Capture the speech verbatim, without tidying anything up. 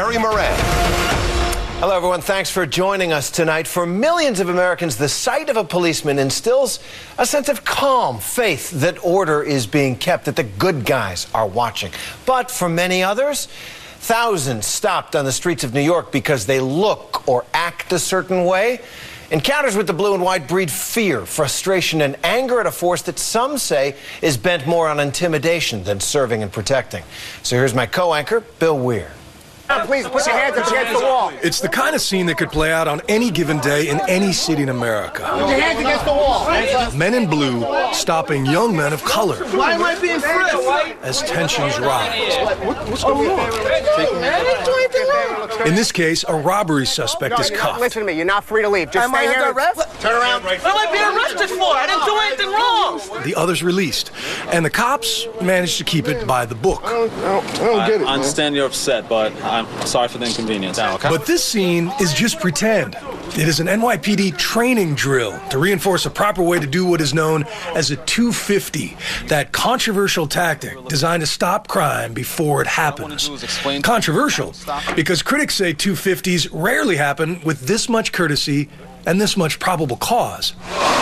Jerry Moran. Hello, everyone. Thanks for joining us tonight. For millions of Americans, the sight of a policeman instills a sense of calm, faith that order is being kept, that the good guys are watching. But for many others, thousands stopped on the streets of New York because they look or act a certain way. Encounters with the blue and white breed fear, frustration, and anger at a force that some say is bent more on intimidation than serving and protecting. So here's my co-anchor, Bill Weir. Please put your hands up against the wall. It's the kind of scene that could play out on any given day in any city in America. Put your hands against the wall. Men in blue stopping young men of color. Why am I being frisked? As tensions rise. What's going on? I didn't do anything wrong. In this case, a robbery suspect No, is cuffed. listen to me. You're not free to leave. Just Am stay I here. under arrest? Turn around. What am I being arrested for? I didn't do anything wrong. The others released. And the cops managed to keep it by the book. I don't, I don't, I don't get it, I understand you're upset, but I'm sorry for the inconvenience. But this scene is just pretend. It is an N Y P D training drill to reinforce a proper way to do what is known as a two fifty, that controversial tactic designed to stop crime before it happens. Controversial because critics say two fifties rarely happen with this much courtesy and this much probable cause.